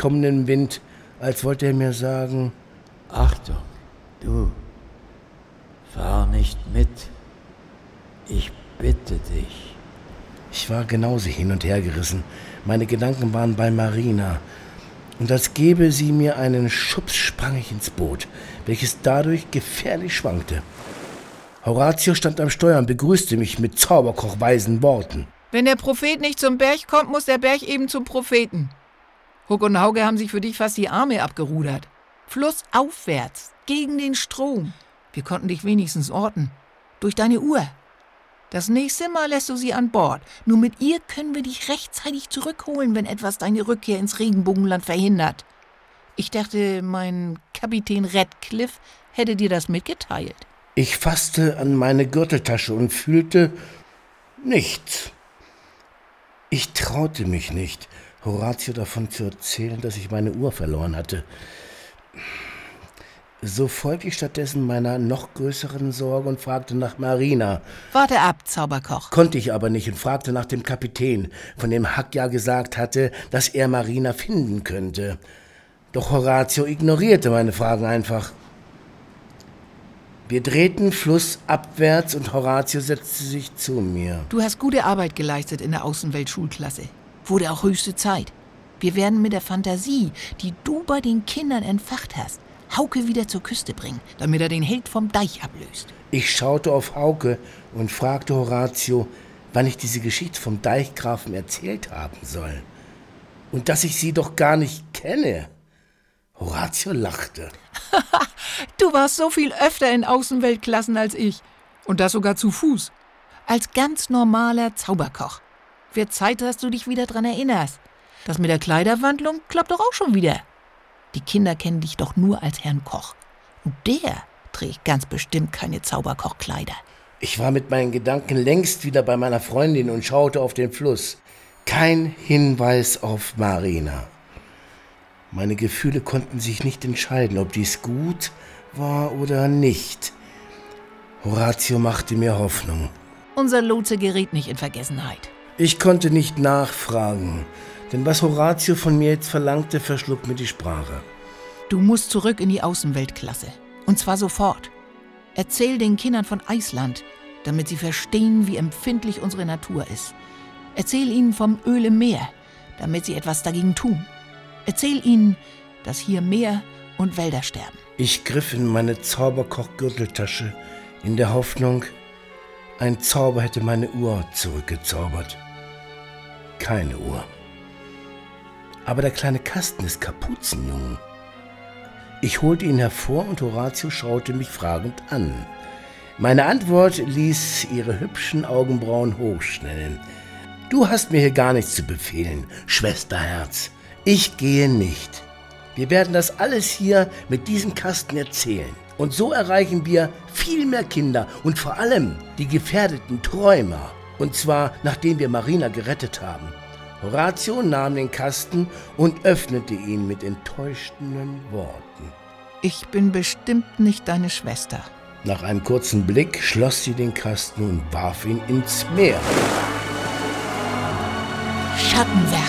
kommenden Wind, als wollte er mir sagen: Achtung, du, fahr nicht mit. Ich bitte dich. Ich war genauso hin und her gerissen. Meine Gedanken waren bei Marina. Und als gäbe sie mir einen Schubs, sprang ich ins Boot, welches dadurch gefährlich schwankte. Horatio stand am Steuer und begrüßte mich mit zauberkochweisen Worten. Wenn der Prophet nicht zum Berg kommt, muss der Berg eben zum Propheten. Huck und Hauke haben sich für dich fast die Arme abgerudert. Flussaufwärts, gegen den Strom. Wir konnten dich wenigstens orten. Durch deine Uhr. Das nächste Mal lässt du sie an Bord. Nur mit ihr können wir dich rechtzeitig zurückholen, wenn etwas deine Rückkehr ins Regenbogenland verhindert. Ich dachte, mein Kapitän Radcliffe hätte dir das mitgeteilt. Ich fasste an meine Gürteltasche und fühlte nichts. Ich traute mich nicht, Horatio davon zu erzählen, dass ich meine Uhr verloren hatte. So folgte ich stattdessen meiner noch größeren Sorge und fragte nach Marina. Warte ab, Zauberkoch. Konnte ich aber nicht und fragte nach dem Kapitän, von dem Huck ja gesagt hatte, dass er Marina finden könnte. Doch Horatio ignorierte meine Fragen einfach. Wir drehten flussabwärts und Horatio setzte sich zu mir. Du hast gute Arbeit geleistet in der Außenwelt-Schulklasse. Wurde auch höchste Zeit. Wir werden mit der Fantasie, die du bei den Kindern entfacht hast, Hauke wieder zur Küste bringen, damit er den Held vom Deich ablöst. Ich schaute auf Hauke und fragte Horatio, wann ich diese Geschichte vom Deichgrafen erzählt haben soll. Und dass ich sie doch gar nicht kenne. Horatio lachte. Du warst so viel öfter in Außenweltklassen als ich. Und das sogar zu Fuß. Als ganz normaler Zauberkoch. Wird Zeit, dass du dich wieder dran erinnerst. Das mit der Kleiderwandlung klappt doch auch schon wieder. Die Kinder kennen dich doch nur als Herrn Koch. Und der trägt ganz bestimmt keine Zauberkochkleider. Ich war mit meinen Gedanken längst wieder bei meiner Freundin und schaute auf den Fluss. Kein Hinweis auf Marina. Meine Gefühle konnten sich nicht entscheiden, ob dies gut war oder nicht. Horatio machte mir Hoffnung. Unser Lotse gerät nicht in Vergessenheit. Ich konnte nicht nachfragen, denn was Horatio von mir jetzt verlangte, verschlug mir die Sprache. Du musst zurück in die Außenweltklasse. Und zwar sofort. Erzähl den Kindern von Island, damit sie verstehen, wie empfindlich unsere Natur ist. Erzähl ihnen vom Öl im Meer, damit sie etwas dagegen tun. Erzähl ihnen, dass hier Meer und Wälder sterben. Ich griff in meine Zauberkoch-Gürteltasche in der Hoffnung, ein Zauber hätte meine Uhr zurückgezaubert. Keine Uhr. Aber der kleine Kasten des Kapuzenjungen. Ich holte ihn hervor und Horatio schaute mich fragend an. Meine Antwort ließ ihre hübschen Augenbrauen hochschnellen. Du hast mir hier gar nichts zu befehlen, Schwesterherz. Ich gehe nicht. Wir werden das alles hier mit diesem Kasten erzählen. Und so erreichen wir viel mehr Kinder und vor allem die gefährdeten Träumer. Und zwar, nachdem wir Marina gerettet haben. Horatio nahm den Kasten und öffnete ihn mit enttäuschenden Worten. Ich bin bestimmt nicht deine Schwester. Nach einem kurzen Blick schloss sie den Kasten und warf ihn ins Meer. Schattenwerk.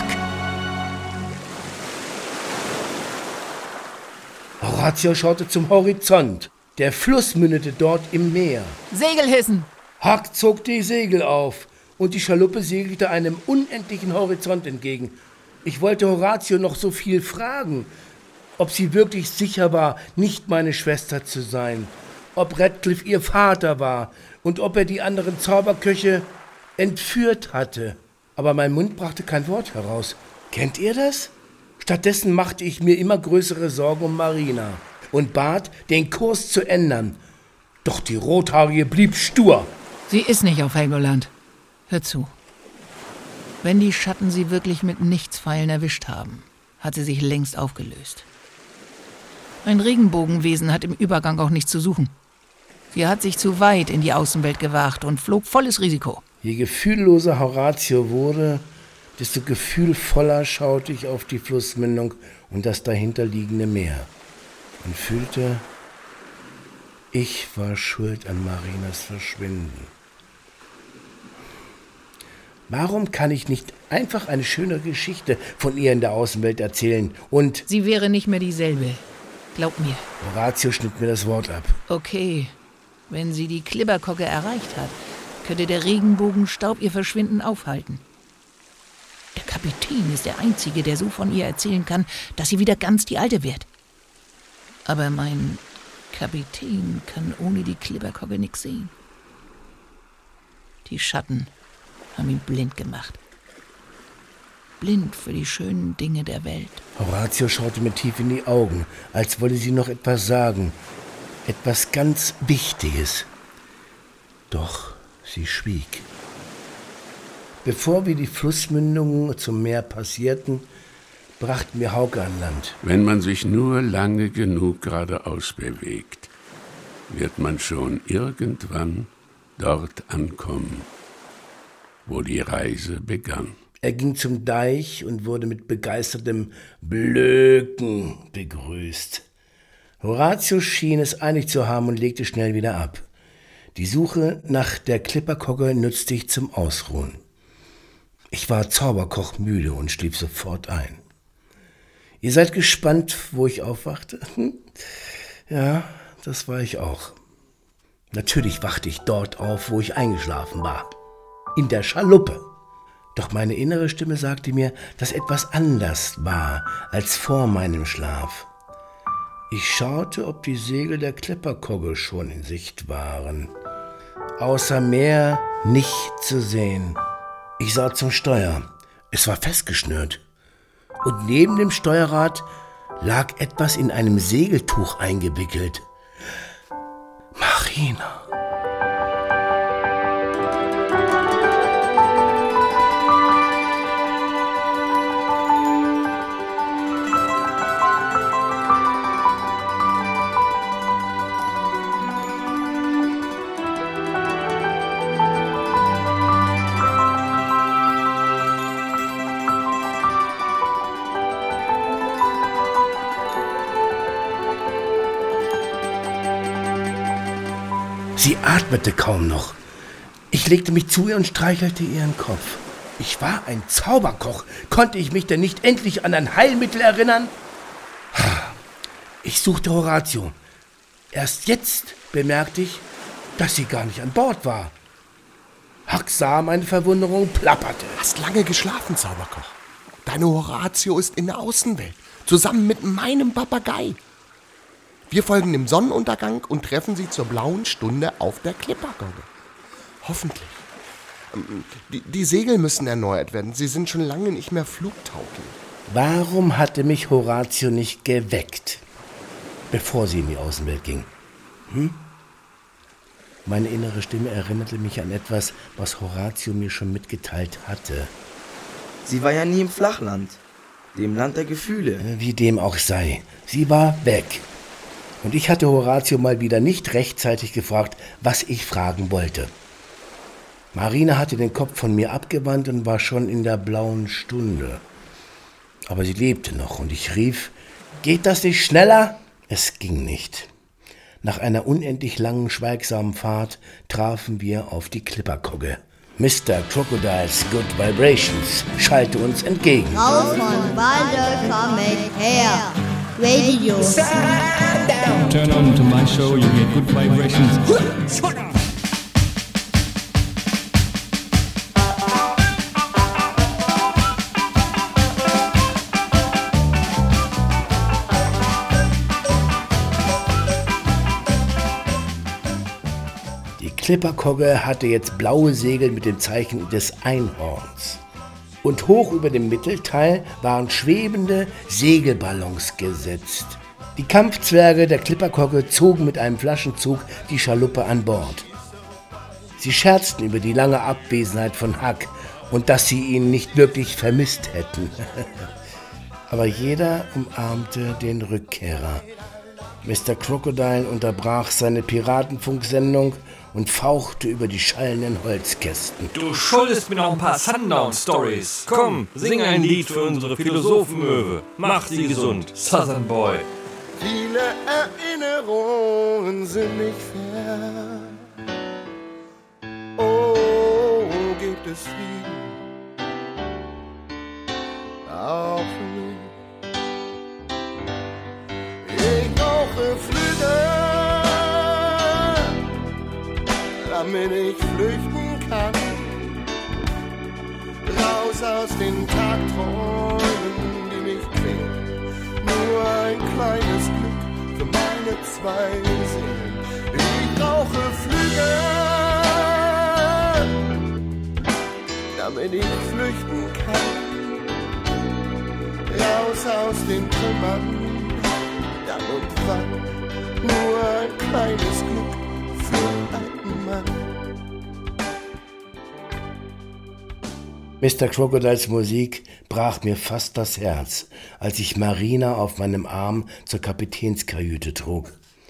Horatio schaute zum Horizont. Der Fluss mündete dort im Meer. Segel hissen! Huck zog die Segel auf und die Schaluppe segelte einem unendlichen Horizont entgegen. Ich wollte Horatio noch so viel fragen, ob sie wirklich sicher war, nicht meine Schwester zu sein, ob Radcliffe ihr Vater war und ob er die anderen Zauberköche entführt hatte. Aber mein Mund brachte kein Wort heraus. Kennt ihr das? Stattdessen machte ich mir immer größere Sorgen um Marina und bat, den Kurs zu ändern. Doch die Rothaarige blieb stur. Sie ist nicht auf Helgoland. Hör zu. Wenn die Schatten sie wirklich mit Nichtspfeilen erwischt haben, hat sie sich längst aufgelöst. Ein Regenbogenwesen hat im Übergang auch nichts zu suchen. Sie hat sich zu weit in die Außenwelt gewagt und flog volles Risiko. Je gefühlloser Horatio wurde, desto gefühlvoller schaute ich auf die Flussmündung und das dahinterliegende Meer und fühlte, ich war schuld an Marinas Verschwinden. Warum kann ich nicht einfach eine schönere Geschichte von ihr in der Außenwelt erzählen? Und Sie wäre nicht mehr dieselbe. Glaub mir. Horatio schnitt mir das Wort ab. Okay, wenn sie die Klipperkogge erreicht hat, könnte der Regenbogenstaub ihr Verschwinden aufhalten. Der Kapitän ist der Einzige, der so von ihr erzählen kann, dass sie wieder ganz die Alte wird. Aber mein Kapitän kann ohne die Klipperkogge nichts sehen. Die Schatten haben ihn blind gemacht. Blind für die schönen Dinge der Welt. Horatio schaute mir tief in die Augen, als wolle sie noch etwas sagen. Etwas ganz Wichtiges. Doch sie schwieg. Bevor wir die Flussmündungen zum Meer passierten, brachten wir Hauke an Land. Wenn man sich nur lange genug geradeaus bewegt, wird man schon irgendwann dort ankommen, wo die Reise begann. Er ging zum Deich und wurde mit begeistertem Blöken begrüßt. Horatio schien es eilig zu haben und legte schnell wieder ab. Die Suche nach der Klipperkogge nützte ich zum Ausruhen. Ich war zauberkochmüde und schlief sofort ein. Ihr seid gespannt, wo ich aufwachte? Ja, das war ich auch. Natürlich wachte ich dort auf, wo ich eingeschlafen war. In der Schaluppe. Doch meine innere Stimme sagte mir, dass etwas anders war als vor meinem Schlaf. Ich schaute, ob die Segel der Klipperkogge schon in Sicht waren. Außer Meer nicht zu sehen. Ich sah zum Steuer. Es war festgeschnürt. Und neben dem Steuerrad lag etwas in einem Segeltuch eingewickelt. Marina. Sie atmete kaum noch. Ich legte mich zu ihr und streichelte ihren Kopf. Ich war ein Zauberkoch. Konnte ich mich denn nicht endlich an ein Heilmittel erinnern? Ich suchte Horatio. Erst jetzt bemerkte ich, dass sie gar nicht an Bord war. Huck sah meine Verwunderung, plapperte. Hast lange geschlafen, Zauberkoch. Deine Horatio ist in der Außenwelt, zusammen mit meinem Papagei. Wir folgen dem Sonnenuntergang und treffen sie zur blauen Stunde auf der Klipperkogge. Hoffentlich. Die Segel müssen erneuert werden. Sie sind schon lange nicht mehr flugtauglich. Warum hatte mich Horatio nicht geweckt, bevor sie in die Außenwelt ging? Meine innere Stimme erinnerte mich an etwas, was Horatio mir schon mitgeteilt hatte. Sie war ja nie im Flachland, dem Land der Gefühle. Wie dem auch sei, sie war weg. Und ich hatte Horatio mal wieder nicht rechtzeitig gefragt, was ich fragen wollte. Marina hatte den Kopf von mir abgewandt und war schon in der blauen Stunde. Aber sie lebte noch und ich rief, geht das nicht schneller? Es ging nicht. Nach einer unendlich langen, schweigsamen Fahrt trafen wir auf die Klipperkogge. Mr. Crocodile's Good Vibrations schallte uns entgegen. Raus von Walde, kommet her. Radio. Turn on to my show, you get good vibrations. Die Klipperkogge hatte jetzt blaue Segel mit dem Zeichen des Einhorns. Und hoch über dem Mittelteil waren schwebende Segelballons gesetzt. Die Kampfzwerge der Klipperkogge zogen mit einem Flaschenzug die Schaluppe an Bord. Sie scherzten über die lange Abwesenheit von Huck und dass sie ihn nicht wirklich vermisst hätten. Aber jeder umarmte den Rückkehrer. Mr. Crocodile unterbrach seine Piratenfunksendung und fauchte über die schallenden Holzkästen. Du schuldest mir noch ein paar Sundown-Stories. Komm, sing ein Lied für unsere Philosophenmöwe. Mach sie gesund, Southern Boy. Viele Erinnerungen sind nicht fern. Oh, gibt es Frieden auch für mich. Ich brauche Flügel, damit ich flüchten kann. Raus aus den Tagträumen, die mich quälen. Nur ein kleines Glück für meine zwei Seelen. Ich brauche Flügel, damit ich flüchten kann. Raus aus den Trümmern, dann und wann. Nur ein kleines Glück für einen Mann. Mr. Crocodiles Musik brach mir fast das Herz, als ich Marina auf meinem Arm zur Kapitänskajüte trug.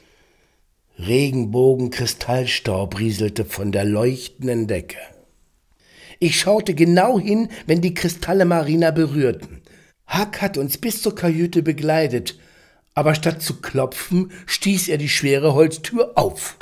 Regenbogen-Kristallstaub rieselte von der leuchtenden Decke. Ich schaute genau hin, wenn die Kristalle Marina berührten. Huck hat uns bis zur Kajüte begleitet, aber statt zu klopfen, stieß er die schwere Holztür auf.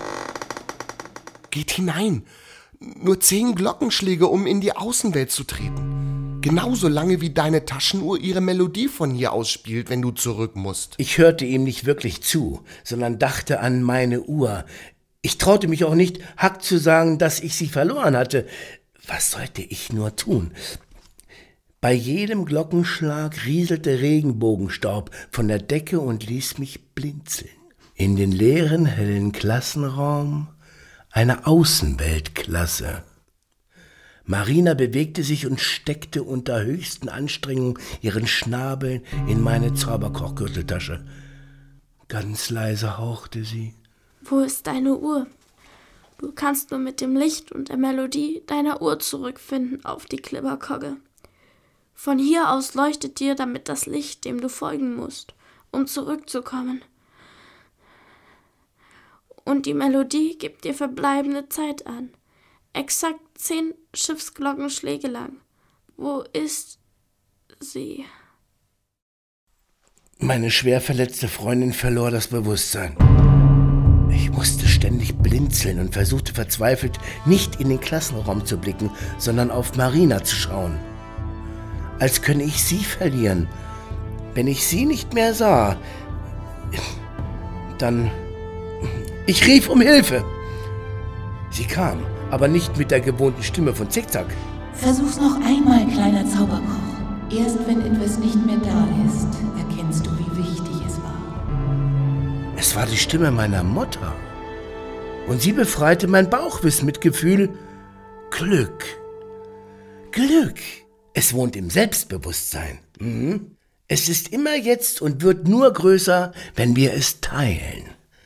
Geht hinein. Nur 10 Glockenschläge, um in die Außenwelt zu treten. Genauso lange wie deine Taschenuhr ihre Melodie von hier aus spielt, wenn du zurück musst. Ich hörte ihm nicht wirklich zu, sondern dachte an meine Uhr. Ich traute mich auch nicht, Huck zu sagen, dass ich sie verloren hatte. Was sollte ich nur tun? Bei jedem Glockenschlag rieselte Regenbogenstaub von der Decke und ließ mich blinzeln. In den leeren, hellen Klassenraum eine Außenweltklasse. Marina bewegte sich und steckte unter höchsten Anstrengungen ihren Schnabel in meine Zauberkochgürteltasche. Ganz leise hauchte sie. Wo ist deine Uhr? Du kannst nur mit dem Licht und der Melodie deiner Uhr zurückfinden auf die Klipperkogge. Von hier aus leuchtet dir damit das Licht, dem du folgen musst, um zurückzukommen. Und die Melodie gibt dir verbleibende Zeit an. Exakt 10 Schiffsglockenschläge lang. Wo ist sie? Meine schwer verletzte Freundin verlor das Bewusstsein. Ich musste ständig blinzeln und versuchte verzweifelt, nicht in den Klassenraum zu blicken, sondern auf Marina zu schauen. Als könne ich sie verlieren. Wenn ich sie nicht mehr sah, dann... Ich rief um Hilfe. Sie kam, aber nicht mit der gewohnten Stimme von Zickzack. Versuch's noch einmal, kleiner Zauberkoch. Erst wenn etwas nicht mehr da ist, erkennst du, wie wichtig es war. Es war die Stimme meiner Mutter. Und sie befreite mein Bauchwissen mit Gefühl. Glück. Glück. Es wohnt im Selbstbewusstsein. Es ist immer jetzt und wird nur größer, wenn wir es teilen.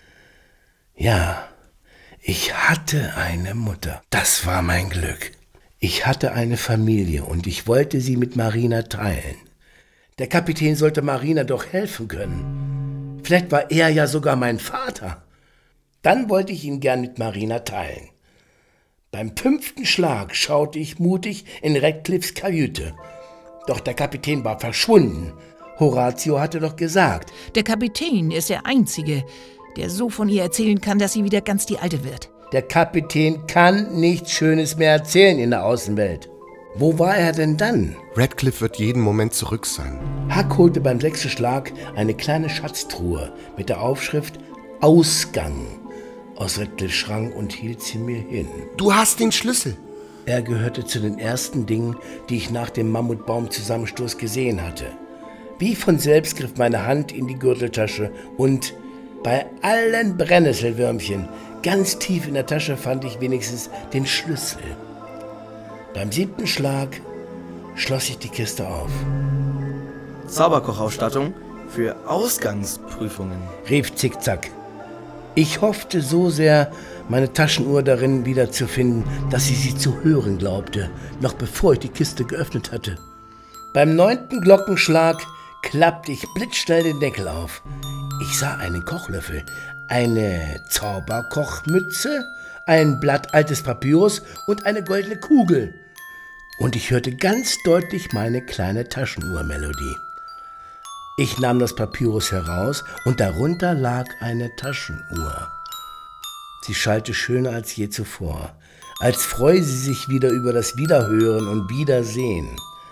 Ja, ich hatte eine Mutter. Das war mein Glück. Ich hatte eine Familie und ich wollte sie mit Marina teilen. Der Kapitän sollte Marina doch helfen können. Vielleicht war er ja sogar mein Vater. Dann wollte ich ihn gern mit Marina teilen. Beim 5. Schlag schaute ich mutig in Radcliffes Kajüte. Doch der Kapitän war verschwunden. Horatio hatte doch gesagt. Der Kapitän ist der Einzige, der so von ihr erzählen kann, dass sie wieder ganz die Alte wird. Der Kapitän kann nichts Schönes mehr erzählen in der Außenwelt. Wo war er denn dann? Radcliffe wird jeden Moment zurück sein. Huck holte beim 6. Schlag eine kleine Schatztruhe mit der Aufschrift Ausgang aus Radcliffes Schrank und hielt sie mir hin. Du hast den Schlüssel. Er gehörte zu den ersten Dingen, die ich nach dem Mammutbaumzusammenstoß gesehen hatte. Wie von selbst griff meine Hand in die Gürteltasche und bei allen Brennnesselwürmchen ganz tief in der Tasche fand ich wenigstens den Schlüssel. Beim 7. Schlag schloss ich die Kiste auf. Zauberkochausstattung für Ausgangsprüfungen, rief Zickzack. Ich hoffte so sehr, meine Taschenuhr darin wiederzufinden, dass ich sie zu hören glaubte, noch bevor ich die Kiste geöffnet hatte. Beim 9. Glockenschlag klappte ich blitzschnell den Deckel auf. Ich sah einen Kochlöffel, eine Zauberkochmütze, ein Blatt altes Papyrus und eine goldene Kugel. Und ich hörte ganz deutlich meine kleine Taschenuhrmelodie. Ich nahm das Papyrus heraus und darunter lag eine Taschenuhr. Sie schallte schöner als je zuvor, als freue sie sich wieder über das Wiederhören und Wiedersehen.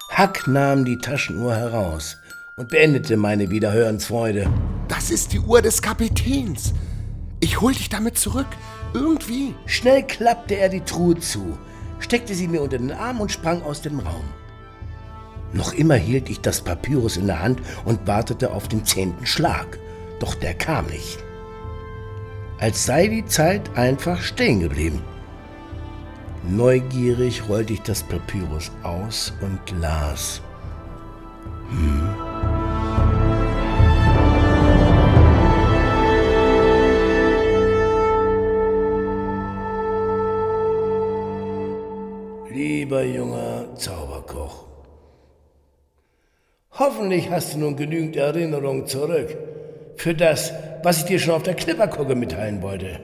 Hack nahm die Taschenuhr heraus und beendete meine Wiederhörensfreude. Das ist die Uhr des Kapitäns. Ich hol dich damit zurück. Irgendwie. Schnell klappte er die Truhe zu, steckte sie mir unter den Arm und sprang aus dem Raum. Noch immer hielt ich das Papyrus in der Hand und wartete auf den 10. Schlag. Doch der kam nicht. Als sei die Zeit einfach stehen geblieben. Neugierig rollte ich das Papyrus aus und las. Lieber junger Zauberkoch, hoffentlich hast du nun genügend Erinnerungen zurück für das, was ich dir schon auf der Klipperkogge mitteilen wollte.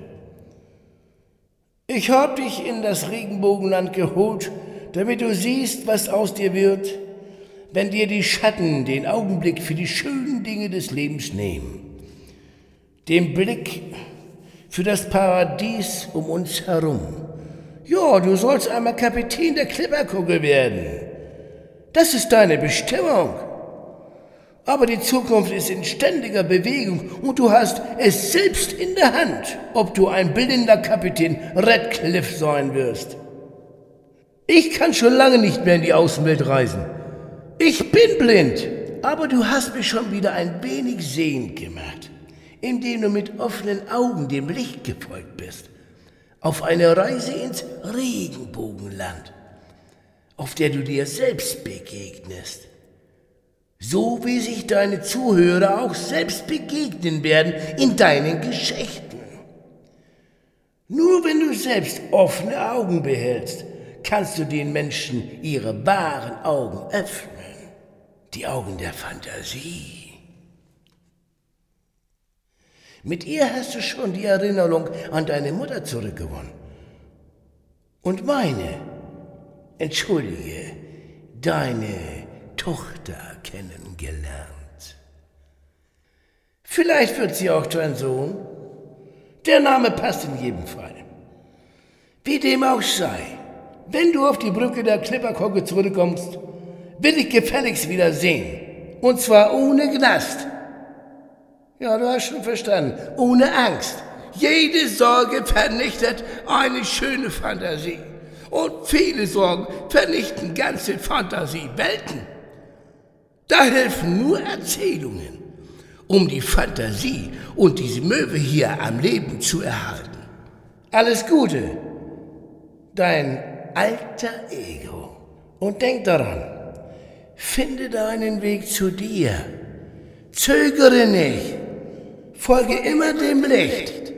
Ich hab dich in das Regenbogenland geholt, damit du siehst, was aus dir wird, wenn dir die Schatten den Augenblick für die schönen Dinge des Lebens nehmen. Den Blick für das Paradies um uns herum. Ja, du sollst einmal Kapitän der Klipperkogge werden. Das ist deine Bestimmung. Aber die Zukunft ist in ständiger Bewegung und du hast es selbst in der Hand, ob du ein blinder Kapitän Radcliffe sein wirst. Ich kann schon lange nicht mehr in die Außenwelt reisen. Ich bin blind, aber du hast mich schon wieder ein wenig sehend gemacht, indem du mit offenen Augen dem Licht gefolgt bist. Auf eine Reise ins Regenbogenland, auf der du dir selbst begegnest. So wie sich deine Zuhörer auch selbst begegnen werden in deinen Geschichten. Nur wenn du selbst offene Augen behältst, kannst du den Menschen ihre wahren Augen öffnen. Die Augen der Fantasie. Mit ihr hast du schon die Erinnerung an deine Mutter zurückgewonnen. Und deine Tochter kennengelernt. Vielleicht wird sie auch dein Sohn. Der Name passt in jedem Fall. Wie dem auch sei, wenn du auf die Brücke der Klipperkogge zurückkommst, will ich gefälligst wieder sehen. Und zwar ohne Knast. Ja, du hast schon verstanden. Ohne Angst. Jede Sorge vernichtet eine schöne Fantasie. Und viele Sorgen vernichten ganze Fantasiewelten. Da helfen nur Erzählungen, um die Fantasie und diese Möwe hier am Leben zu erhalten. Alles Gute, dein alter Ego. Und denk daran, finde deinen Weg zu dir. Zögere nicht, folge immer dem Licht.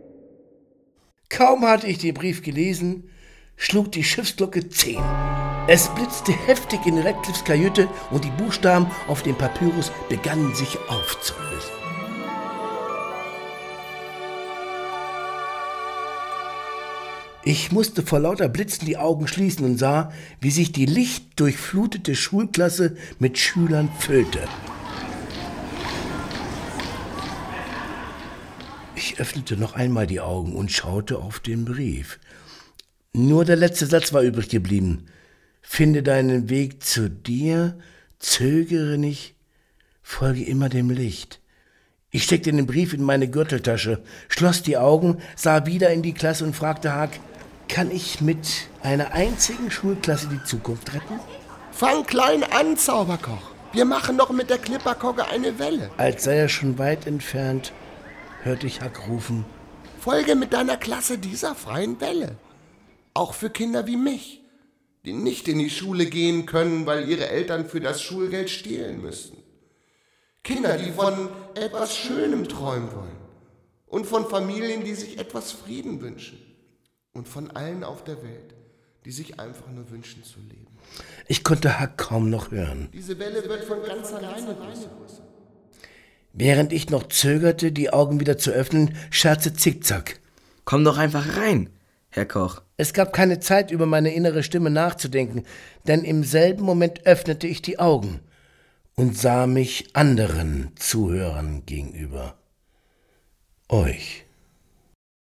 Kaum hatte ich den Brief gelesen, schlug die Schiffsglocke 10. Es blitzte heftig in Radcliffes Kajüte und die Buchstaben auf dem Papyrus begannen sich aufzulösen. Ich musste vor lauter Blitzen die Augen schließen und sah, wie sich die lichtdurchflutete Schulklasse mit Schülern füllte. Ich öffnete noch einmal die Augen und schaute auf den Brief. Nur der letzte Satz war übrig geblieben. Finde deinen Weg zu dir, zögere nicht, folge immer dem Licht. Ich steckte den Brief in meine Gürteltasche, schloss die Augen, sah wieder in die Klasse und fragte Hack, kann ich mit einer einzigen Schulklasse die Zukunft retten? Fang klein an, Zauberkoch. Wir machen doch mit der Klipperkogge eine Welle. Als sei er schon weit entfernt, hörte ich Hack rufen. Folge mit deiner Klasse dieser freien Welle. Auch für Kinder wie mich, die nicht in die Schule gehen können, weil ihre Eltern für das Schulgeld stehlen müssten. Kinder, die von etwas Schönem träumen wollen. Und von Familien, die sich etwas Frieden wünschen. Und von allen auf der Welt, die sich einfach nur wünschen zu leben. Ich konnte Hack kaum noch hören. Diese Welle wird von ganz alleine größer. Während ich noch zögerte, die Augen wieder zu öffnen, scherzte Zickzack. Komm doch einfach rein, Herr Koch. Es gab keine Zeit, über meine innere Stimme nachzudenken, denn im selben Moment öffnete ich die Augen und sah mich anderen Zuhörern gegenüber. Euch.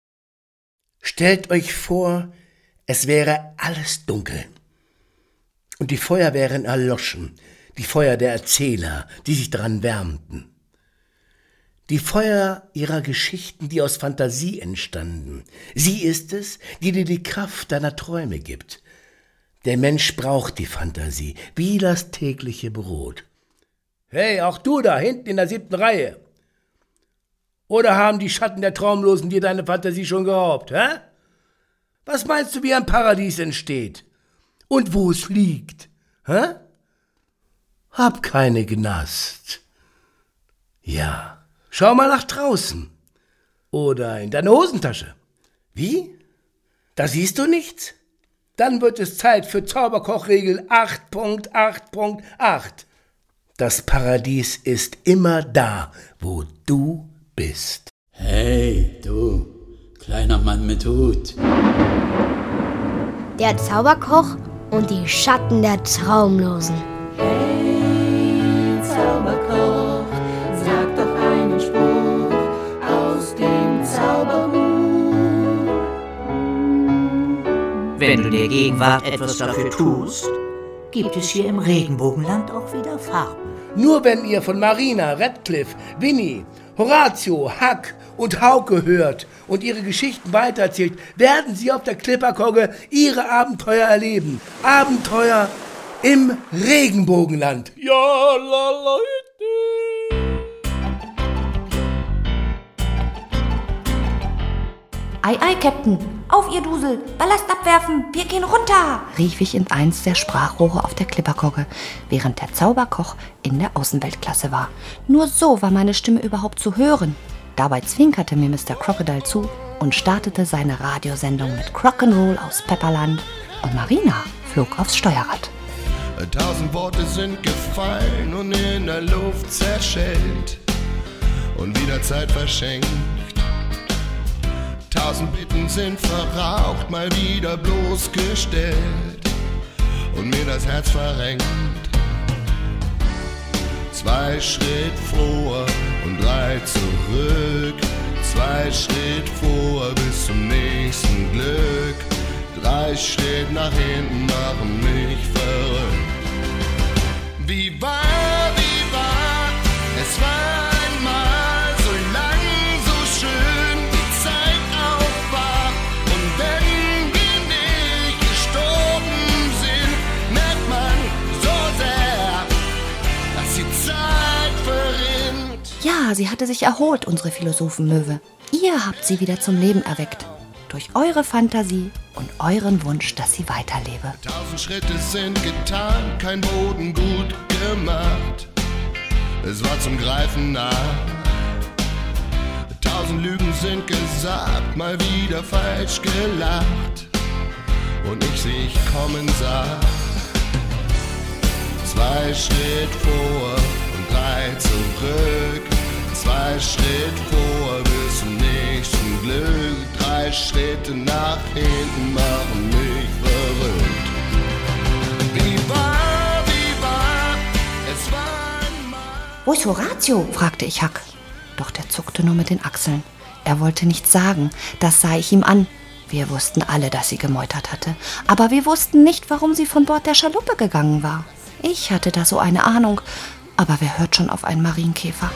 Stellt euch vor, es wäre alles dunkel. Und die Feuer wären erloschen, die Feuer der Erzähler, die sich daran wärmten. Die Feuer ihrer Geschichten, die aus Fantasie entstanden. Sie ist es, die dir die Kraft deiner Träume gibt. Der Mensch braucht die Fantasie, wie das tägliche Brot. Hey, auch du da hinten in der 7. Reihe. Oder haben die Schatten der Traumlosen dir deine Fantasie schon geraubt, hä? Was meinst du, wie ein Paradies entsteht? Und wo es liegt, hä? Hab keine Gnast. Ja, schau mal nach draußen. Oder in deine Hosentasche. Wie? Da siehst du nichts? Dann wird es Zeit für Zauberkochregel 8.8.8. Das Paradies ist immer da, wo du bist. Hey, du, kleiner Mann mit Hut. Der Zauberkoch und die Schatten der Traumlosen. Hey, Zauberkoch, sag doch einen Spruch aus dem Zauberbuch. Wenn du der Gegenwart etwas dafür tust, gibt es hier im Regenbogenland auch wieder Farben. Nur wenn ihr von Marina, Radcliffe, Winnie, Horatio, Huck und Hauke hört und ihre Geschichten weitererzählt, werden sie auf der Klipperkogge ihre Abenteuer erleben. Abenteuer im Regenbogenland. Ja, la, la, Ei, ei, Captain, auf ihr Dusel, Ballast abwerfen, wir gehen runter, rief ich in eins der Sprachrohre auf der Klipperkogge, während der Zauberkoch in der Außenweltklasse war. Nur so war meine Stimme überhaupt zu hören. Dabei zwinkerte mir Mr. Crocodile zu und startete seine Radiosendung mit Crock'n'Roll aus Pepperland und Marina flog aufs Steuerrad. 1000 Worte sind gefallen und in der Luft zerschellt und wieder Zeit verschenkt. 1000 Bitten sind verraucht, mal wieder bloßgestellt und mir das Herz verrenkt. 2 Schritt vor und 3 zurück, 2 Schritt vor bis zum nächsten Glück, 3 Schritt nach hinten machen mich verrückt. Wie war, es war einmal so lang, so schön, die Zeit auch war. Und wenn wir nicht gestorben sind, merkt man so sehr, dass die Zeit verrinnt. Ja, sie hatte sich erholt, unsere Philosophenmöwe. Ihr habt sie wieder zum Leben erweckt. Durch eure Fantasie und euren Wunsch, dass sie weiterlebe. 1000 Schritte sind getan, kein Boden gut gemacht. Es war zum Greifen nah. 1000 Lügen sind gesagt, mal wieder falsch gelacht. Und ich sie ich kommen sah. 2 Schritt vor und 3 zurück. 2 Schritt vor bis zum nächsten Glück. 3 Schritte nach hinten machen mich verrückt. Wie war, es war einmal. Wo ist Horatio? Fragte ich Huck. Doch der zuckte nur mit den Achseln. Er wollte nichts sagen, das sah ich ihm an. Wir wussten alle, dass sie gemeutert hatte. Aber wir wussten nicht, warum sie von Bord der Schaluppe gegangen war. Ich hatte da so eine Ahnung, aber wer hört schon auf einen Marienkäfer?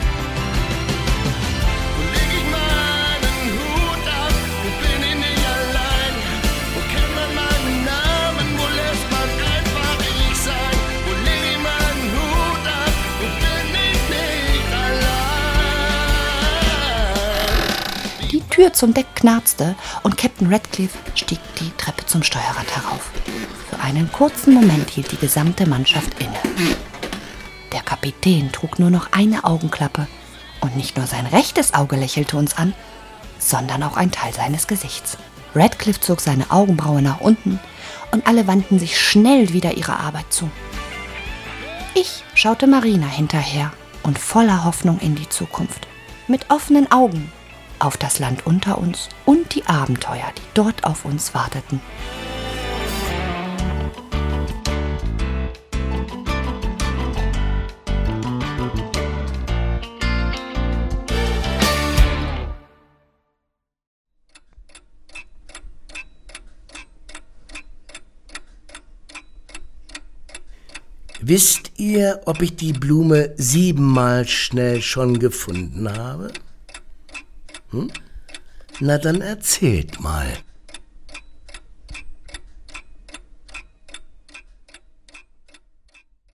Die Tür zum Deck knarzte und Captain Radcliffe stieg die Treppe zum Steuerrad herauf. Für einen kurzen Moment hielt die gesamte Mannschaft inne. Der Kapitän trug nur noch eine Augenklappe und nicht nur sein rechtes Auge lächelte uns an, sondern auch ein Teil seines Gesichts. Radcliffe zog seine Augenbraue nach unten und alle wandten sich schnell wieder ihrer Arbeit zu. Ich schaute Marina hinterher und voller Hoffnung in die Zukunft, mit offenen Augen auf das Land unter uns und die Abenteuer, die dort auf uns warteten. Wisst ihr, ob ich die Blume 7-mal schnell schon gefunden habe? Na dann erzählt mal.